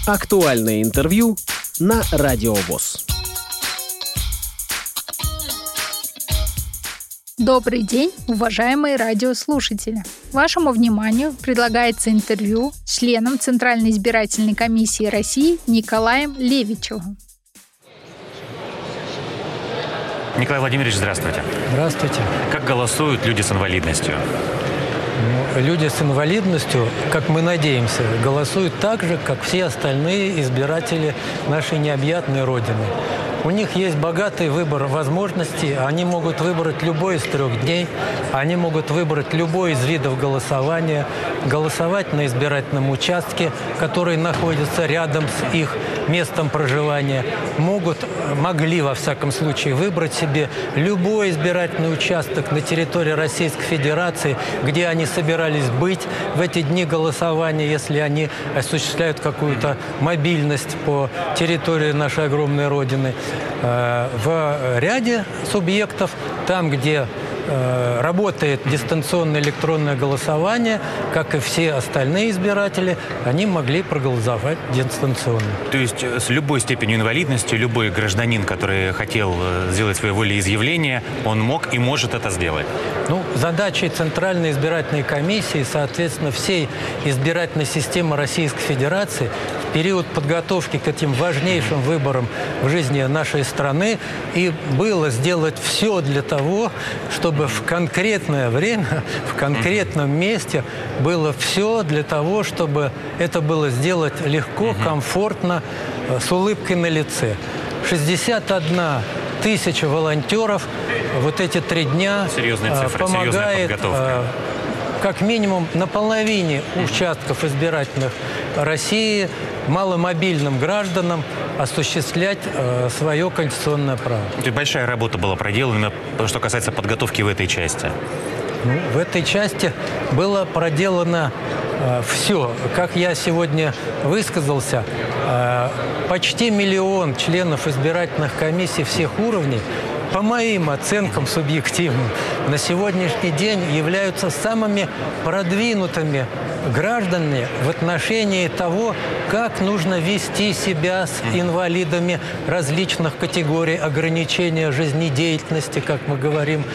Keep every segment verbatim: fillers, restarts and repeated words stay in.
Актуальное интервью на Радио ВОС. Добрый день, уважаемые радиослушатели! Вашему вниманию предлагается интервью с членом Центральной избирательной комиссии России Николаем Левичевым. Николай Владимирович, здравствуйте. Здравствуйте. Как голосуют люди с инвалидностью? Ну, люди с инвалидностью, как мы надеемся, голосуют так же, как все остальные избиратели нашей необъятной Родины. У них есть богатый выбор возможностей, они могут выбрать любой из трех дней, они могут выбрать любой из видов голосования, голосовать на избирательном участке, который находится рядом с их местом проживания, могут, могли во всяком случае выбрать себе любой избирательный участок на территории Российской Федерации, где они собирались быть в эти дни голосования, если они осуществляют какую-то мобильность по территории нашей огромной Родины. В ряде субъектов, там, где работает дистанционное электронное голосование, как и все остальные избиратели, они могли проголосовать дистанционно. То есть с любой степенью инвалидности, любой гражданин, который хотел сделать свое волеизъявление, он мог и может это сделать? Ну, задачей Центральной избирательной комиссии, соответственно, всей избирательной системы Российской Федерации в период подготовки к этим важнейшим выборам в жизни нашей страны и было сделать все для того, чтобы в конкретное время, в конкретном месте было все для того, чтобы это было сделать легко, комфортно, с улыбкой на лице. шестьдесят одна тысяча волонтеров вот эти три дня помогает как минимум на половине участков избирательных России маломобильным гражданам осуществлять э, свое конституционное право. То есть большая работа была проделана, что касается подготовки в этой части? Ну, в этой части было проделано э, все. Как я сегодня высказался, э, почти миллион членов избирательных комиссий всех уровней, по моим оценкам субъективным, на сегодняшний день являются самыми продвинутыми гражданами в отношении того, как нужно вести себя с инвалидами различных категорий ограничения жизнедеятельности, как мы говорим,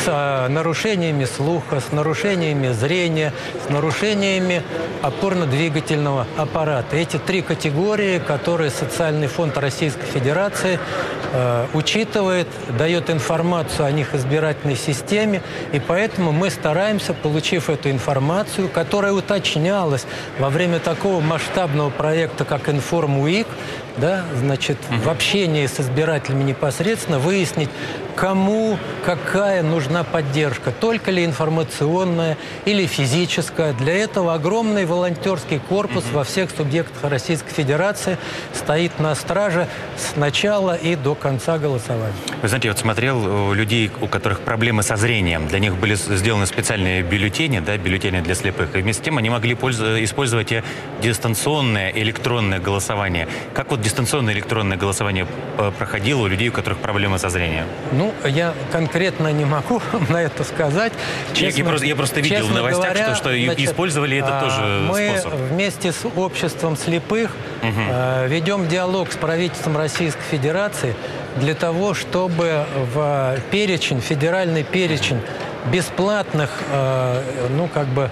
с нарушениями слуха, с нарушениями зрения, с нарушениями опорно-двигательного аппарата. Эти три категории, которые Социальный фонд Российской Федерации э, учитывает, дает информацию о них избирательной системе, и поэтому мы стараемся, получив эту информацию, которая уточнялась во время такого масштабного проекта, как «Информ-УИК», да, значит, в общении с избирателями непосредственно выяснить, кому какая нужна поддержка, только ли информационная или физическая. Для этого огромный волонтерский корпус во всех субъектах Российской Федерации стоит на страже с начала и до конца голосования. Вы знаете, я вот смотрел у людей, у которых проблемы со зрением, для них были сделаны специальные бюллетени, да, бюллетени для слепых, и вместе с тем они могли использовать и дистанционное электронное голосование. Как вот дистанционное электронное голосование проходило у людей, у которых проблемы со зрением? Ну, я конкретно не могу на это сказать. Честно, я, просто, я просто видел в новостях, говоря, что, что значит, использовали это тоже мы способ. Мы вместе с обществом слепых угу. э, ведем диалог с правительством Российской Федерации для того, чтобы в перечень, федеральный перечень бесплатных, э, ну, как бы,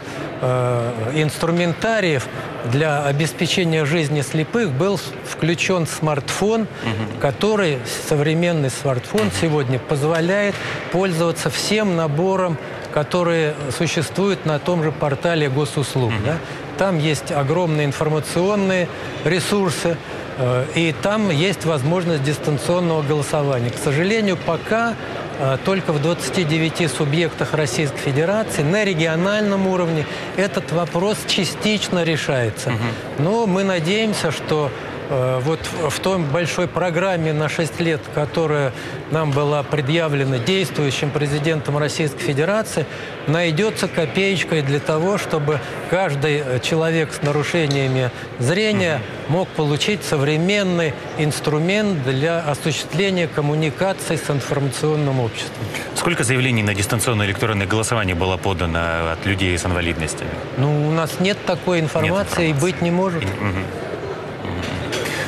э, инструментариев для обеспечения жизни слепых был включен смартфон, угу. который, современный смартфон, угу. сегодня позволяет пользоваться всем набором, которые существуют на том же портале госуслуг. Угу. Да? Там есть огромные информационные ресурсы, э, и там есть возможность дистанционного голосования. К сожалению, пока только в двадцати девяти субъектах Российской Федерации на региональном уровне этот вопрос частично решается. Угу. Но мы надеемся, что вот в той большой программе на шесть лет, которая нам была предъявлена действующим президентом Российской Федерации, найдется копеечка для того, чтобы каждый человек с нарушениями зрения мог получить современный инструмент для осуществления коммуникации с информационным обществом. Сколько заявлений на дистанционное электронное голосование было подано от людей с инвалидностью? Ну, у нас нет такой информации, нет информации. И быть не может. Угу.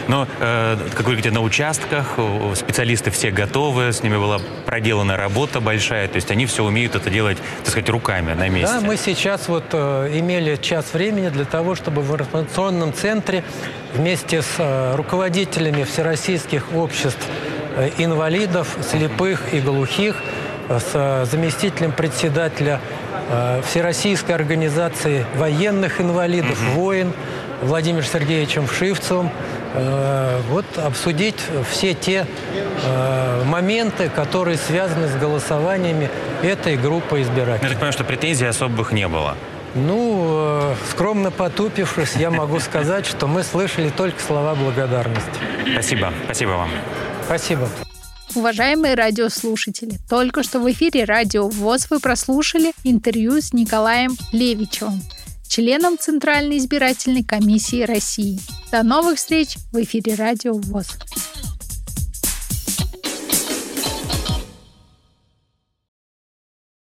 Но, э, как вы говорите, на участках специалисты все готовы, с ними была проделана работа большая, то есть они все умеют это делать, так сказать, руками на месте. Да, мы сейчас вот э, имели час времени для того, чтобы в информационном центре вместе с э, руководителями всероссийских обществ э, инвалидов, слепых и глухих, э, с э, заместителем председателя э, Всероссийской организации военных инвалидов, mm-hmm. «Воин» Владимиром Сергеевичем Вшивцевым, э, вот обсудить все те э, моменты, которые связаны с голосованиями этой группы избирателей. Я так понимаю, что претензий особых не было. Ну, скромно потупившись, я могу сказать, что мы слышали только слова благодарности. Спасибо. Спасибо вам. Спасибо. Уважаемые радиослушатели, только что в эфире Радио ВОС вы прослушали интервью с Николаем Левичевым, членом Центральной избирательной комиссии России. До новых встреч в эфире Радио ВОС.